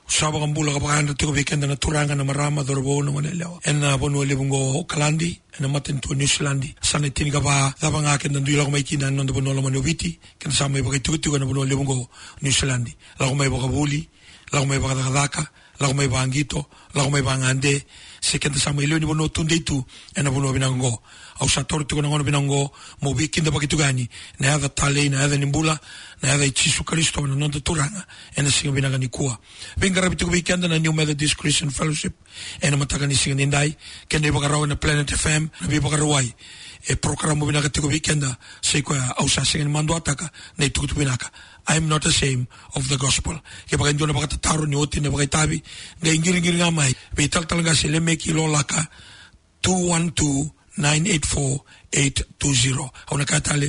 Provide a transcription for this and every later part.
Sawa kambula kapakanda tiko weekend na turanga na marama dorbo no manelewa. En bonu lebungo Kalandi en maten to New Zealand. Sana tini kapa daba ngaken dan duila kumaikina non bono la manoviti. Ken sama iba kituku na bono lebungo New Zealand. La kumai ba kabuli, la kumai ba kadaka, la kumai ba angito, la kumai ba ngande. Sekenta sama ilo ni bono tunde itu en bono binango. Au sator tiko na ngono binango mo weekend ba kitugani. Na ada tale na ada nimbula. Na ada Yesu Kristo na non turanga en singa binanga ni kuwa. Venga rabito weekend na New Methodist Christian Fellowship en mataka ni singa nindai ken ne bakaraw na Planet FM na bi bakarawai e programa binaka tiko weekend sa ko au sa singa mando ataka na itukutu binaka. I am not ashamed of the gospel. Ke baka ndo na baka tataro ni oti na baka itabi nga ingiri ngamai be tal talaga sile meki lolaka 212-984-820 au nakatale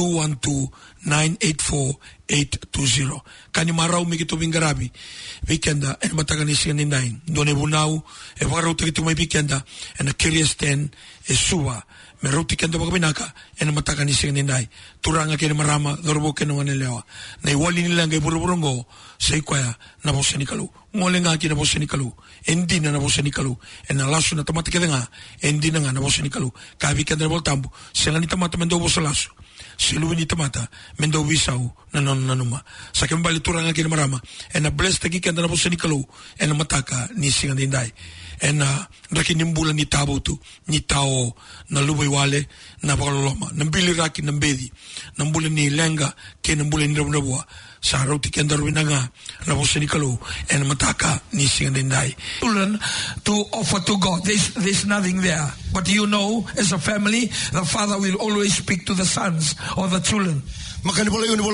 212-984-820 kani marau mikito bingarabi weekenda en matagani sinindai done bunau e varau tikito mai weekenda en curious 10 e suwa me roti kenda bakabinaka en matagani sinindai turanga kene marama dorbo kene wanelewa na iwali nilanga buruburungo seikoya na bosenikalu ngolenga kina bosenikalu endina na bosenikalu en alasu na tamata kedenga endina na bosenikalu ka weekenda voltambu sengani tamata mendo bosalasu siluini tamata mendo wisau na non nanuma sa kembali turanga kini marama en a blessed ki kenda na bosenikalu en mataka ni singandindai en raki nimbula ni tabutu ni tao na lubai wale na bakaloloma nambili raki nambedi nambula ni lenga ke nambula ni rabunabua sa roti kenda rubinanga na bosenikalu en mataka ni singandindai to offer to God. There's nothing there, but you know, as a family, the father will always speak to the sons or the children. But the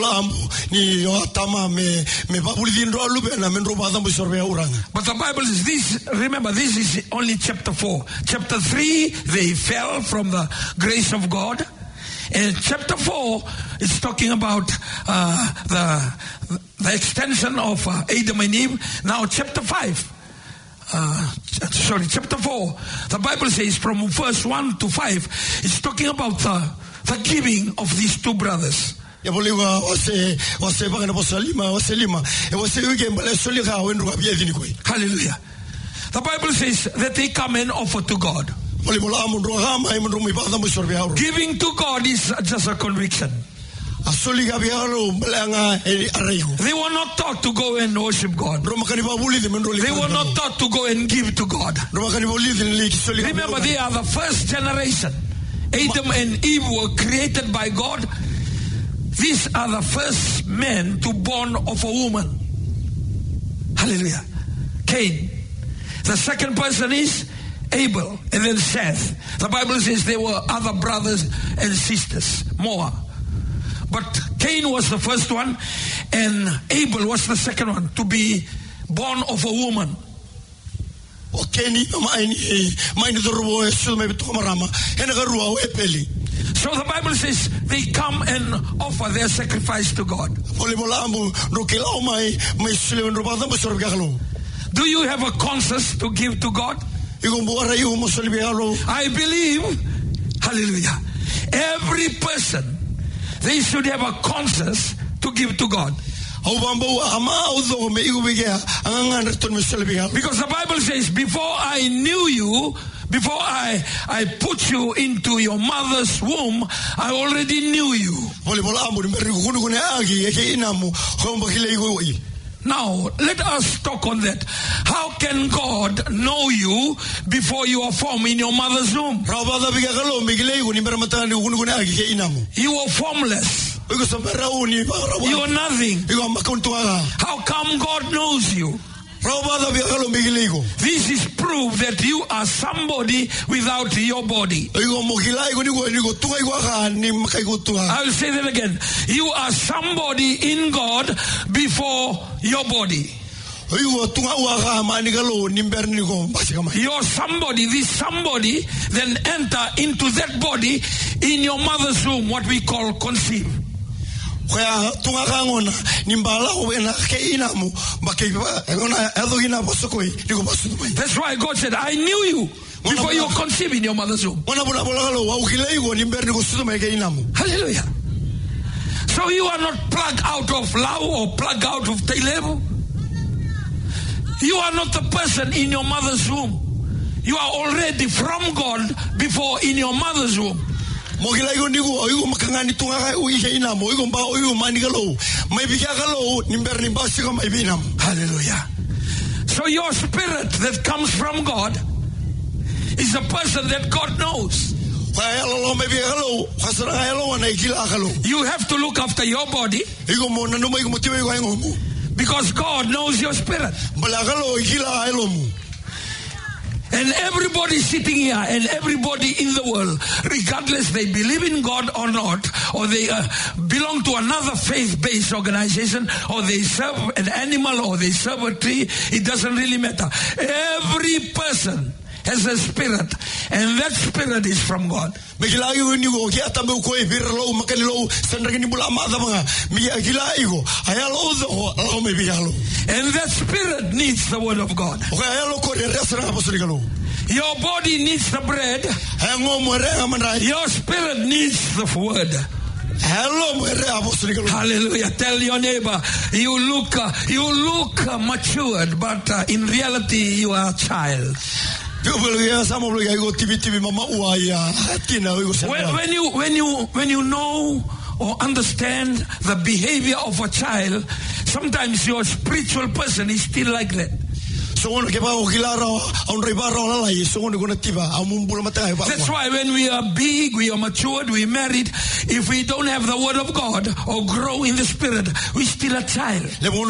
Bible says this, remember, this is only chapter 4. Chapter 3, they fell from the grace of God. And chapter 4 is talking about the extension of Adam and Eve. Now chapter 5. Chapter 4. The Bible says from verse 1 to 5, it's talking about the giving of these two brothers. Hallelujah. The Bible says that they come and offer to God. Giving to God is just a conviction. They were not taught to go and worship God. They were not taught to go and give to God. Remember, they are the first generation. Adam and Eve were created by God. These are the first men to born of a woman. Hallelujah. Cain. The second person is Abel, and then Seth. The Bible says there were other brothers and sisters, more. But Cain was the first one, and Abel was the second one to be born of a woman. So the Bible says they come and offer their sacrifice to God. Do you have a conscience to give to God? I believe, hallelujah, every person, they should have a conscience to give to God. Because the Bible says, before I knew you, before I put you into your mother's womb, I already knew you. Now, let us talk on that. How can God know you before you are formed in your mother's womb? You are formless. You are nothing. How come God knows you? This is proof that you are somebody without your body. I will say that again. You are somebody in God before your body. You're somebody. This somebody then enter into that body in your mother's womb, what we call conceive. That's why God said, I knew you before you were conceived in your mother's womb. Hallelujah. So you are not plugged out of love or plugged out of Caleb. You are not the person in your mother's womb. You are already from God before in your mother's womb. Hallelujah. So your spirit that comes from God is a person that God knows. You have to look after your body because God knows your spirit. And everybody sitting here and everybody in the world, regardless they believe in God or not, or they belong to another faith-based organization, or they serve an animal, or they serve a tree, it doesn't really matter. Every person has a spirit, and that spirit is from God. And that spirit needs the word of God. Your body needs the bread. Your spirit needs the word. Hallelujah. Tell your neighbor, you look matured, but in reality you are a child. When you know or understand the behavior of a child, sometimes your spiritual person is still like that. That's why when we are big, we are matured, we are married, if we don't have the word of God or grow in the spirit, we're still a child.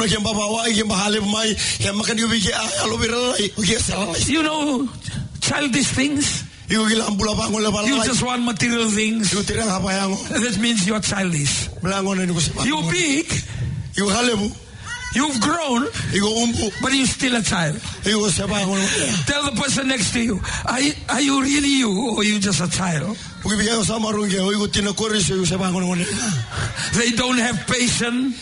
You know, childish things. You just want material things. That means you're childish. You're big. You've grown, but you're still a child. Tell the person next to you, are you really you, or are you just a child? They don't have patience.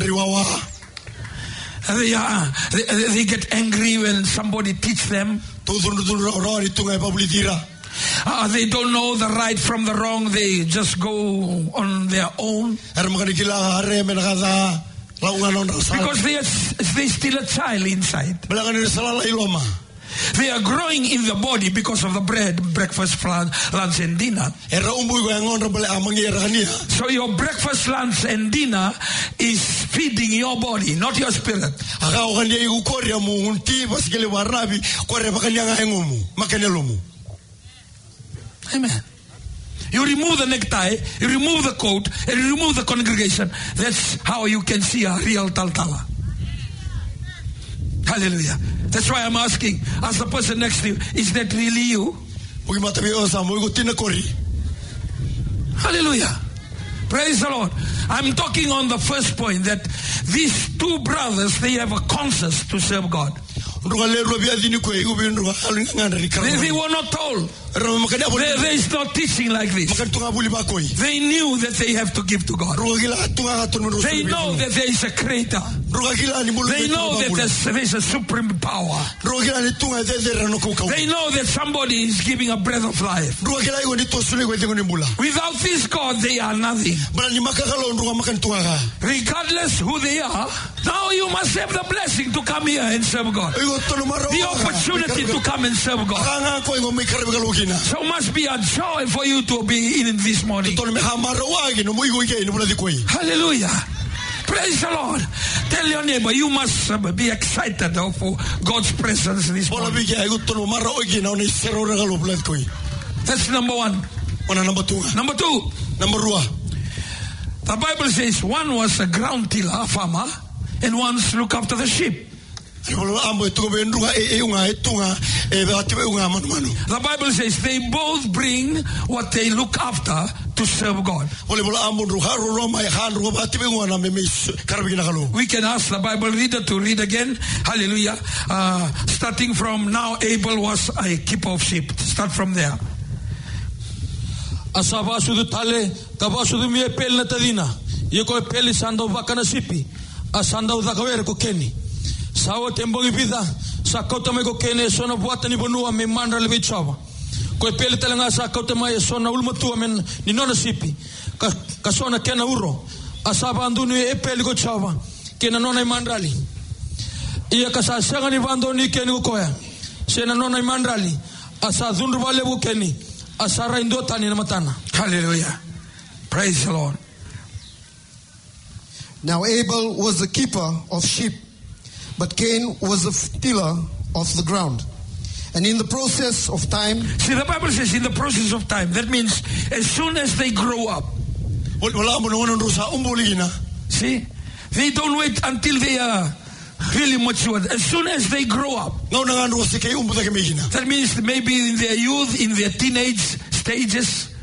They get angry when somebody teaches them. They don't know the right from the wrong. They just go on their own. Because they're still a child inside. They are growing in the body because of the bread, breakfast, lunch, and dinner. So your breakfast, lunch, and dinner is feeding your body, not your spirit. Amen. You remove the necktie, you remove the coat, and you remove the congregation. That's how you can see a real Taltala. Hallelujah. That's why I'm asking, ask the person next to you, is that really you? Hallelujah. Praise the Lord. I'm talking on the first point that these two brothers, they have a conscience to serve God. They were not told. There is no teaching like this. They knew that they have to give to God. They know that there is a creator. They know that there is a supreme power. They know that somebody is giving a breath of life. Without this God, they are nothing. Regardless who they are, now you must have the blessing to come here and serve God. The opportunity to come and serve God. So it must be a joy for you to be in this morning. Hallelujah. Praise the Lord. Tell your neighbor, you must be excited for God's presence this morning. That's number one. Number two. The Bible says one was a ground tiller, a farmer, and one looked after the sheep. The Bible says they both bring what they look after to serve God. We can ask the Bible reader to read again. Hallelujah. Starting from now, Abel was a keeper of sheep. Start from there. Asava sudu tale, kabasudu mi epel na tadina. Yeko epeli sanda vakana sipi. Asanda udakawere ko keni. Sawa tembongi vida. Sakota me ko kene sona buata ni bonua me mandra le bichava. Ko epeli talanga sakota me sona ulmatua men ni nona sipi. Kasona kena uro. Asava andunu epeli ko chava. Kena nona mandrali. Ia kasasanga ni vando ni keni koya. Sena nona imandrali. Asa dhundu vale bukeni. Asara indota ni namatana. Hallelujah. Praise the Lord. Now Abel was the keeper of sheep, but Cain was the tiller of the ground. And in the process of time... See, the Bible says in the process of time. That means as soon as they grow up. See, they don't wait until they are really matured. As soon as they grow up. That means maybe in their youth, in their teenage stages,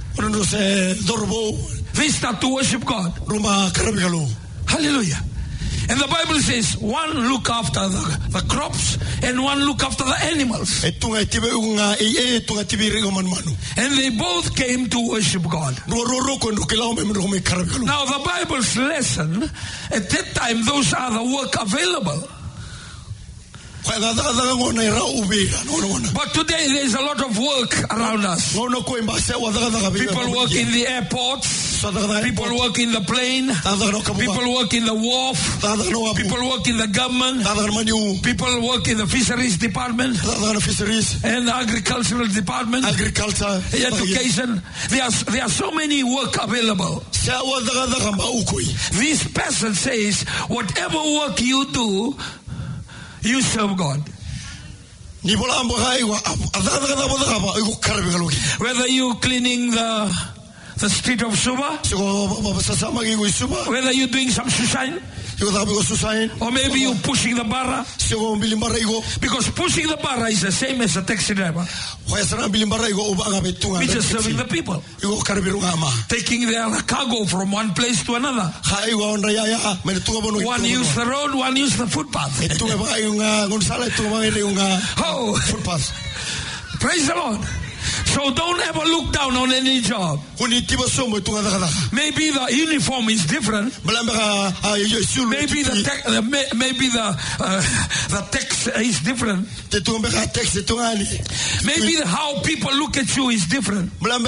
they start to worship God. Hallelujah. And the Bible says one look after the crops and one look after the animals. And they both came to worship God. Now the Bible's lesson, at that time those are the work available. But today there's a lot of work around us. People work in the airports. People work in the plane. People work in the wharf. People work in the government. People work in the fisheries department and the agricultural department. Education. There are so many work available. This person says, whatever work you do, you serve God. Whether you cleaning the street of Suba, whether you're doing some shushain, or maybe you're pushing the barra, because pushing the barra is the same as a taxi driver. We're just serving the people, taking their cargo from one place to another. One use the road, one use the footpath. Oh, praise the Lord. So don't ever look down on any job. Maybe the uniform is different. Maybe the text is different. Maybe how people look at you is different. But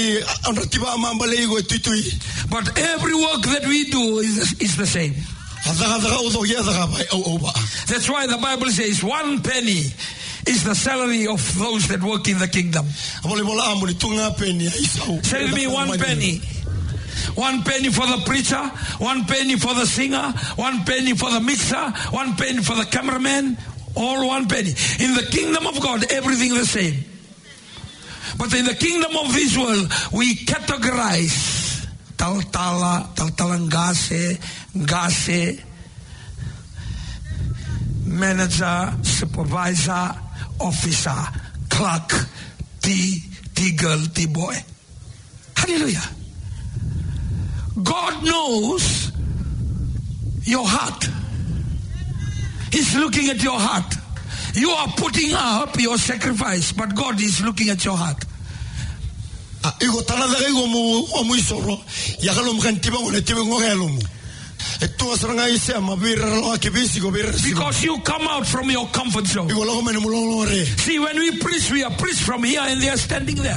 every work that we do is the same. That's why the Bible says 1 penny is the salary of those that work in the kingdom. Say to me, 1 penny. 1 penny for the preacher, 1 penny for the singer, 1 penny for the mixer, 1 penny for the cameraman, all 1 penny. In the kingdom of God, everything the same. But in the kingdom of this world, we categorize talangase, gase, manager, supervisor, officer, clerk, T-girl, T-boy. Hallelujah. God knows your heart. He's looking at your heart. You are putting up your sacrifice, but God is looking at your heart. Because you come out from your comfort zone. See, when we preach from here and they are standing there.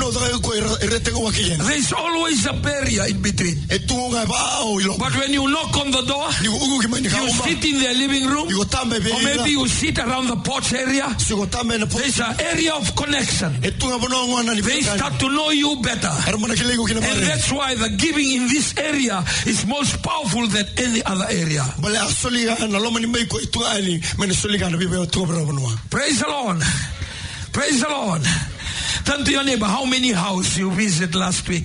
There's always a barrier in between. But when you knock on the door, you sit in their living room, or maybe you sit around the porch area. There's an area of connection. They start to know you better. And that's why the giving in this area is most powerful than any other area. Praise the Lord. Praise the Lord. Turn to your neighbor, how many houses you visited last week?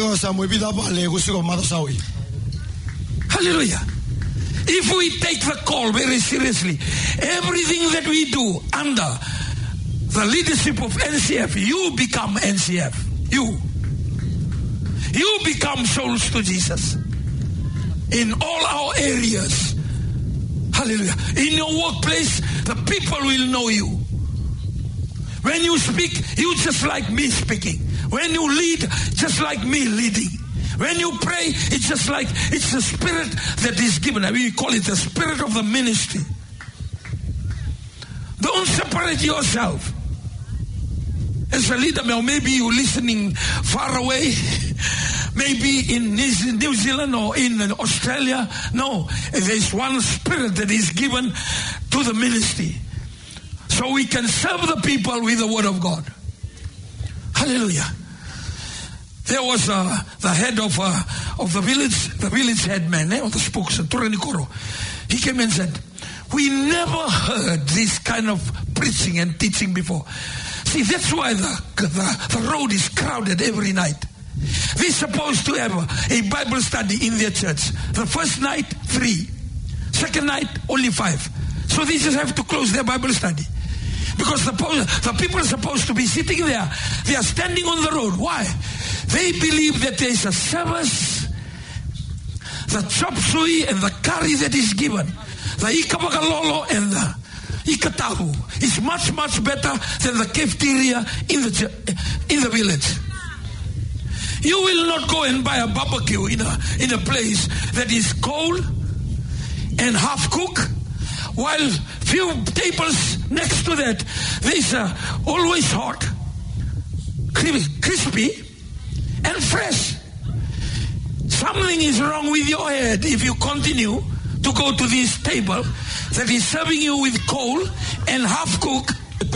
Hallelujah. If we take the call very seriously, everything that we do under the leadership of NCF, you become NCF. You become souls to Jesus. In all our areas. Hallelujah. In your workplace, the people will know you. When you speak, you just like me speaking. When you lead, just like me leading. When you pray, it's just like, it's the spirit that is given. We call it the spirit of the ministry. Don't separate yourself. As a leader, maybe you're listening far away. Maybe in New Zealand or in Australia. No, there's one spirit that is given to the ministry, so we can serve the people with the word of God. Hallelujah. There was the head of the village head man, or the spokesman, Turenikoro. He came and said, we never heard this kind of preaching and teaching before. See, that's why the road is crowded every night. They're supposed to have a Bible study in their church. The first night, 3. Second night, only 5. So they just have to close their Bible study. Because the people are supposed to be sitting there. They are standing on the road. Why? They believe that there is a service. The chop suey and the curry that is given, the ikabagalolo and the ikatahu, is much, much better than the cafeteria in the village. You will not go and buy a barbecue in a place that is cold and half cooked, while few tables next to that there's always hot, crispy and fresh. Something is wrong with your head if you continue to go to this table that is serving you with cold and half cooked.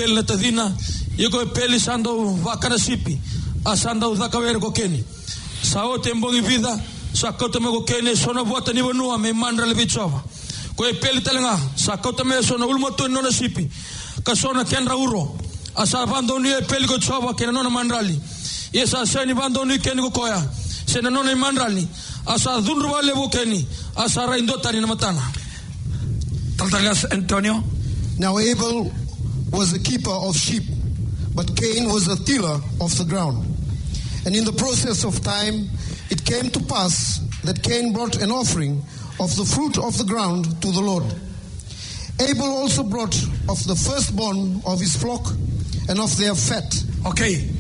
Asanda udhaka were kokeni. Sao tembongi vida, sakota me kokeni sono bota ni bonua me mandra le bichova. Koe peli telenga, sakota me sono ulmoto nona sipi. Kasona kenra uro. Asa bando ni peli ko chova kena nona mandrali. Yesa seni bando ni keni ko koya. Sena nona mandrali. Asa dhunruwa le bokeni. Asa raindota ni namatana. Taltagas Antonio. Now Abel was a keeper of sheep, but Cain was a tiller of the ground. And in the process of time, it came to pass that Cain brought an offering of the fruit of the ground to the Lord. Abel also brought of the firstborn of his flock and of their fat. Okay.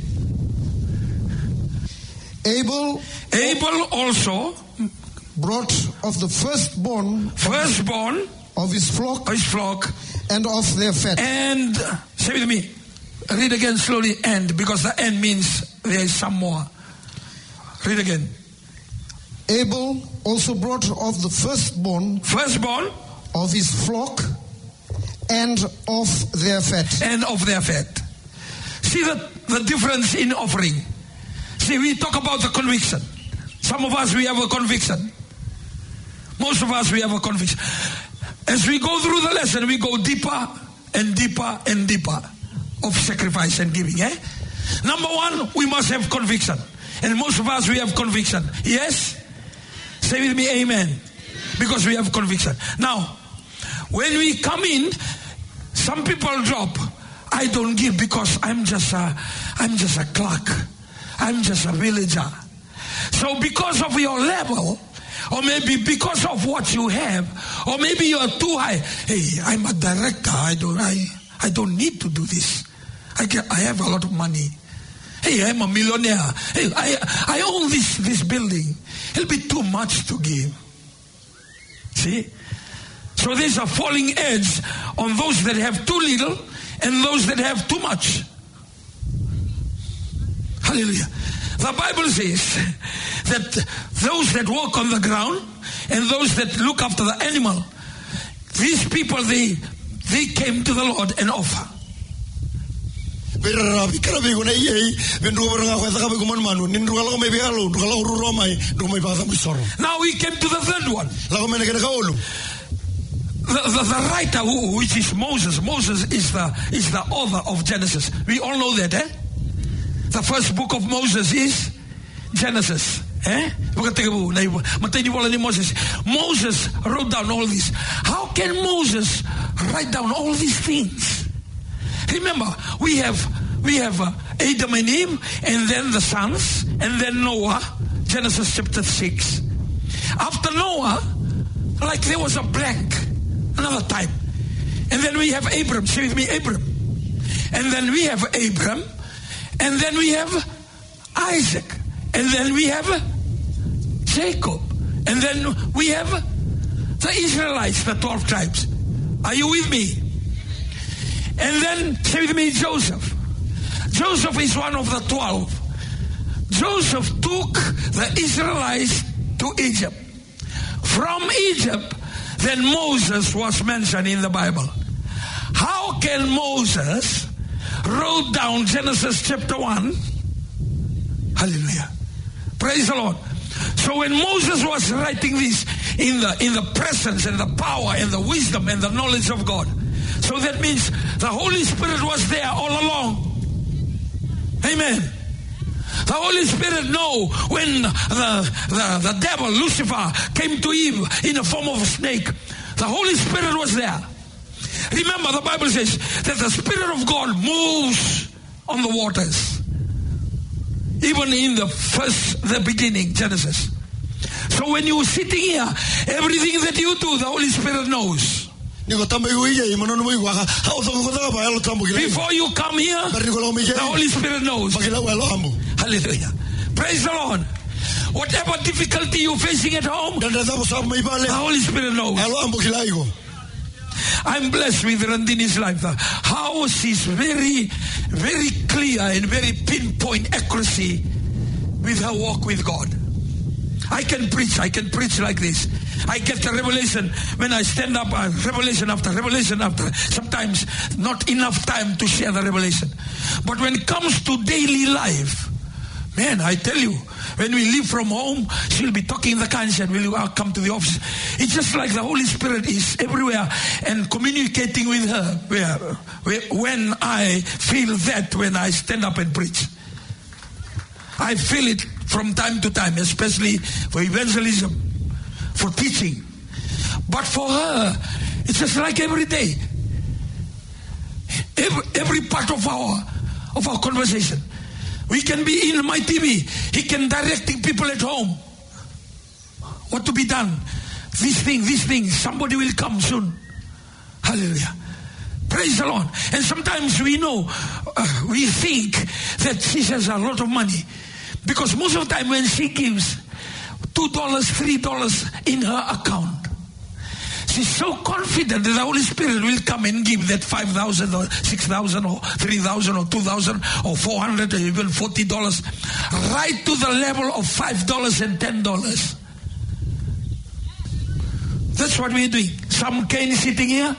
Abel also brought of the firstborn of his flock and of their fat. And, say with me, read again slowly, and, because the end means there is some more. Read again. Abel also brought of the firstborn of his flock and of their fat. And of their fat. See the difference in offering. See, we talk about the conviction. Some of us, we have a conviction. Most of us, we have a conviction. As we go through the lesson, we go deeper and deeper and deeper of sacrifice and giving. Number one, we must have conviction. And most of us, we have conviction. Yes? Say with me, amen. Because we have conviction. Now, when we come in, some people drop. I don't give because I'm just a clerk. I'm just a villager. So because of your level, or maybe because of what you have, or maybe you are too high. Hey, I'm a director. I don't need to do this. I have a lot of money. Hey, I'm a millionaire. Hey, I own this building. It'll be too much to give. See? So there's a falling edge on those that have too little and those that have too much. Hallelujah. The Bible says that those that walk on the ground and those that look after the animal, these people, they came to the Lord and offer. Now we came to the third one. The writer, which is Moses. Moses is the author of Genesis. We all know that, eh? The first book of Moses is Genesis. Moses wrote down all this. How can Moses write down all these things? Remember, we have Adam and Eve, and then the sons, and then Noah, Genesis chapter 6. After Noah, like there was a blank, another time. And then we have Abram. Say with me, Abram. And then we have Abram. And then we have Isaac. And then we have Jacob. And then we have the Israelites, the 12 tribes. Are you with me? And then, say with me, Joseph. Joseph is one of the 12. Joseph took the Israelites to Egypt. From Egypt, then Moses was mentioned in the Bible. how can Moses wrote down Genesis chapter 1? Hallelujah. Praise the Lord. So when Moses was writing this in the presence and the power and the wisdom and the knowledge of God, so that means the Holy Spirit was there all along. Amen. The Holy Spirit know when the devil, Lucifer, came to Eve in the form of a snake. The Holy Spirit was there. Remember, the Bible says that the Spirit of God moves on the waters. Even in the beginning, Genesis. So when you're sitting here, everything that you do, the Holy Spirit knows. Before you come here, the Holy Spirit knows. Hallelujah. Praise the Lord. Whatever difficulty you're facing at home, the Holy Spirit knows. I'm blessed with Randini's life. The house is very, very clear and very pinpoint accuracy with her walk with God. I can preach like this. I get the revelation when I stand up, revelation after revelation after. Sometimes not enough time to share the revelation. But when it comes to daily life, man, I tell you, when we leave from home, she'll be talking in the car and we'll come to the office. It's just like the Holy Spirit is everywhere and communicating with her. When I feel that when I stand up and preach. I feel it from time to time, especially for evangelism, for teaching. But for her, it's just like every day. Every part of our conversation. We can be in my TV. He can directing people at home. What to be done? This thing. Somebody will come soon. Hallelujah. Praise the Lord. And sometimes we know, we think that she has a lot of money. Because most of the time when she gives $2, $3 in her account, she's so confident that the Holy Spirit will come and give that $5,000 or $6,000 or $3,000 or $2,000 or $400 or even $40 right to the level of $5 and $10. That's what we're doing. Some cane sitting here,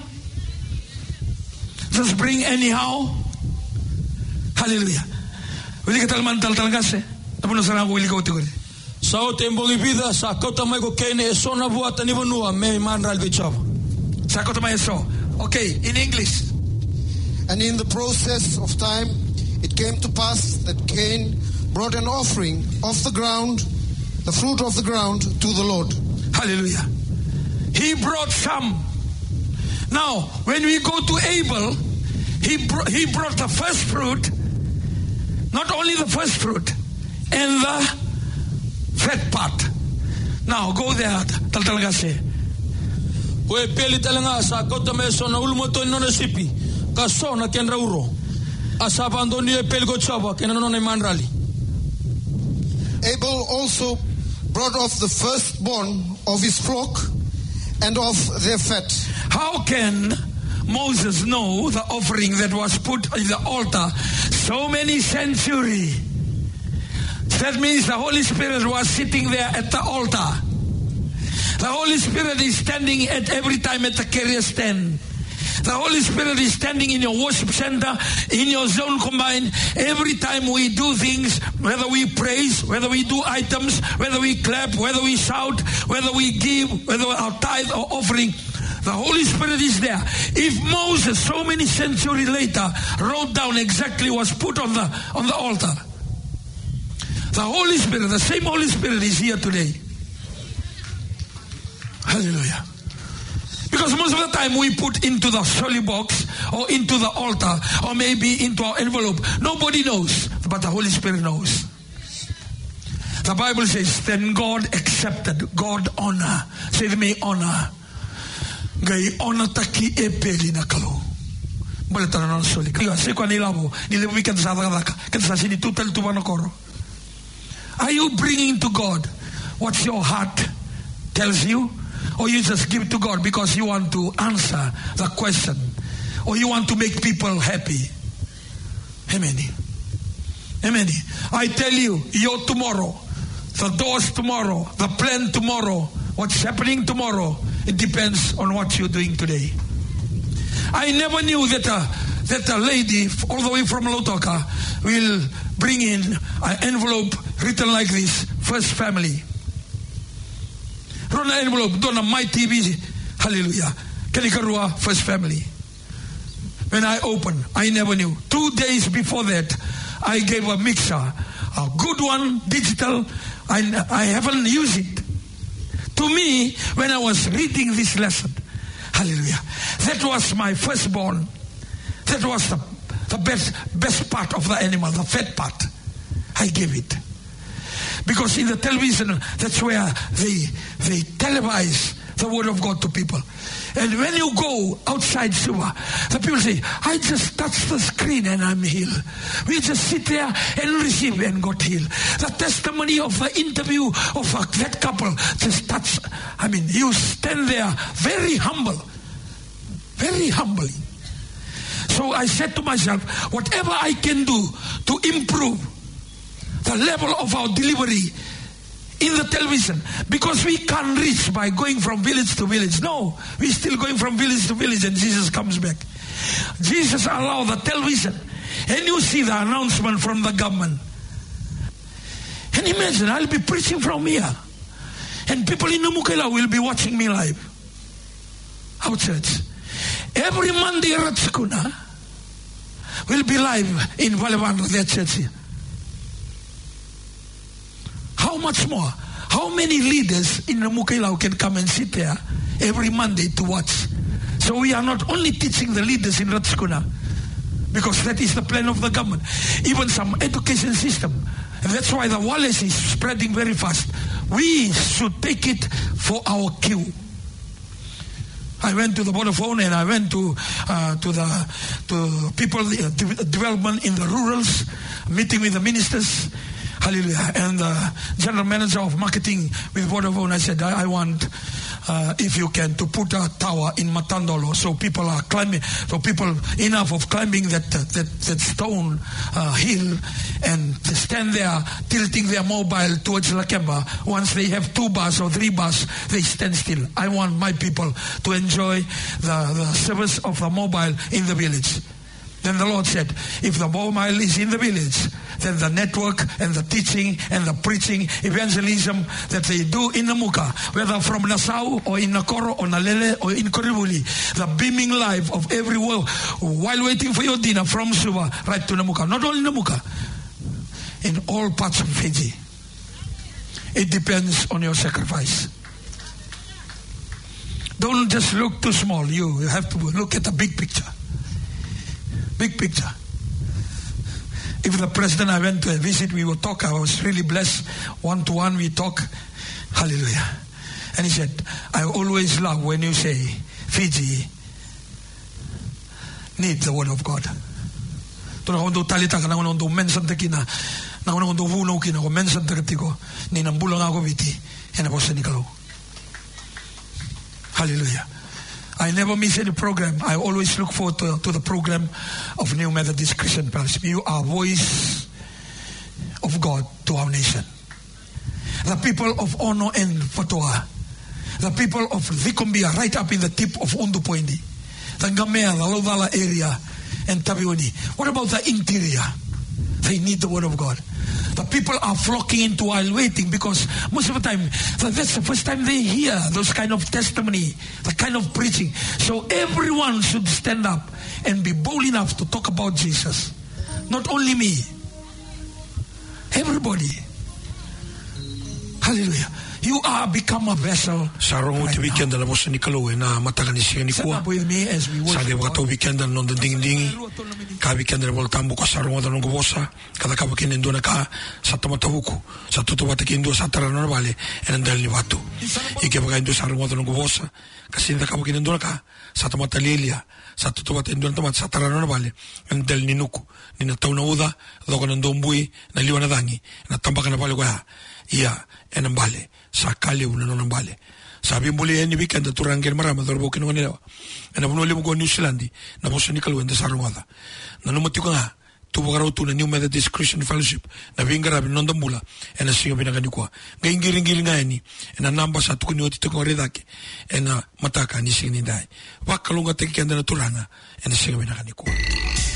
just bring anyhow. Hallelujah. Willi ka talmantal talgase. Tapos na willi ka utiguri. Sao tembong ibida sa kota mai ko kene esona buata ni vanua me manral bichava. Sa kota mai so. Okay, in English. And in the process of time, it came to pass that Cain brought an offering of the ground, the fruit of the ground, to the Lord. Hallelujah. He brought some. Now, when we go to Abel, he brought the first fruit, not only the first fruit, and the fat part. Now go there, taltalgase. Kue peli talanga sa kota me sona ulmoto no recipe. Ka sona ken rauro. Asa bandoni e peli go chava ken no ne manrali. Abel also brought off the firstborn of his flock and of their fat. How can Moses know the offering that was put in the altar so many centuries? That means the Holy Spirit was sitting there at the altar. The Holy Spirit is standing at every time at the carrier stand. The Holy Spirit is standing in your worship center, in your zone combined. Every time we do things, whether we praise, whether we do items, whether we clap, whether we shout, whether we give, whether our tithe or offering, the Holy Spirit is there. If Moses, so many centuries later, wrote down exactly what's put on the altar, the Holy Spirit, the same Holy Spirit is here today. Hallelujah. Because most of the time we put into the holy box or into the altar or maybe into our envelope. Nobody knows, but the Holy Spirit knows. The Bible says, then God accepted, God honor. Say to me, honor. Gai honor taki e peli na kalo. Balita na soli. Kaya se kwa nilabo, nilabi ka sa daka, ka sa sini tutal tu manokoro. Are you bringing to God what your heart tells you? Or you just give to God because you want to answer the question? Or you want to make people happy? Amen. Amen. I tell you, your tomorrow, the doors tomorrow, the plan tomorrow, what's happening tomorrow, it depends on what you're doing today. I never knew that a lady all the way from Lautoka will bring in an envelope written like this, First Family. Rona envelope, dona my TV, hallelujah. Kanikarua, First Family. When I opened, I never knew. 2 days before that, I gave a mixer, a good one, digital. I haven't used it. To me, when I was reading this lesson, hallelujah, that was my firstborn. That was the best part of the animal, the fat part. I gave it. Because in the television, that's where they televise the word of God to people. And when you go outside Suva, the people say, I just touched the screen and I'm healed. We just sit there and receive and got healed. The testimony of the interview of that couple just touched. I mean, you stand there very humble. Very humbly. So I said to myself, whatever I can do to improve the level of our delivery in the television, because we can't reach by going from village to village. No, we're still going from village to village and Jesus comes back. Jesus allowed the television, and you see the announcement from the government. And imagine, I'll be preaching from here, and people in Namukela will be watching me live. Our church. Every Monday, Ratskuna will be live in Valevandra, their church here. How much more? How many leaders in Namukela can come and sit there every Monday to watch? So we are not only teaching the leaders in Ratskuna, because that is the plan of the government. Even some education system. And that's why the Wallace is spreading very fast. We should take it for our cue. I went to the Vodafone and I went to people development in the rurals, meeting with the ministers. Hallelujah. And the general manager of marketing with Vodafone, I said, I want, if you can, to put a tower in Matandolo so people are climbing, so people enough of climbing that stone hill and to stand there tilting their mobile towards Lakemba. Once they have 2 bars or 3 bars, they stand still. I want my people to enjoy the service of the mobile in the village. Then the Lord said, if the mobile is in the village, then the network and the teaching and the preaching, evangelism that they do in Namuka, whether from Nassau or in Nakoro or Nalele or in Korivuli, the beaming life of every world while waiting for your dinner from Suva right to Namuka. Not only Namuka, in all parts of Fiji. It depends on your sacrifice. Don't just look too small. You have to look at the big picture. Big picture. If the president I went to visit, we would talk. I was really blessed. 1-to-1 we talk. Hallelujah. And he said, I always love when you say Fiji needs the word of God. Hallelujah. I never miss any program. I always look forward to the program of New Methodist Christian Fellowship. You are voice of God to our nation. The people of Ono and Fatoa. The people of Vikumbia, right up in the tip of Undupoindi. The Ngamea, the Lovala area, and Tabioni. What about the interior? They need the word of God. The people are flocking into while waiting because most of the time, that's the first time they hear those kind of testimony, the kind of preaching. So everyone should stand up and be bold enough to talk about Jesus. Not only me. Everybody. Hallelujah. You are become a vessel. Sarong right weekend na boss ni Kaloe na mataganisi ni kuwa. With me as we worship. Sa dewa to weekend non ding ka weekend na voltambo ko sarong da nungu bossa kada ka bakin ndo na ka sa tomatahuku sa tutubata kindo sa tarano vale en dal ni watu. Ike baga ndo sarong da nungu bossa kasi nda ka bakin ndo na ka sa tomatalilia sa tutubata ndo na sa tarano vale en dal ni nuku ni na tauna uda do ko ndo mbui na liwa na dangi na tambaka na vale kwa ia en mbale sa kali una non mbale sabi mbuli en weekend turangel marama dorbo kino nila en abuno limu go New Zealand na boso ni Kaloe nda sarong na numati ko nga tu bogaro tu na New Methodist Christian Fellowship na vingarabi nonda mula ena singa binagani kwa ngingiri ngani ena namba sa tukuni oti tukore dake ena mataka ni singa ndai wakalunga teki kenda na turanga ena singa binagani kwa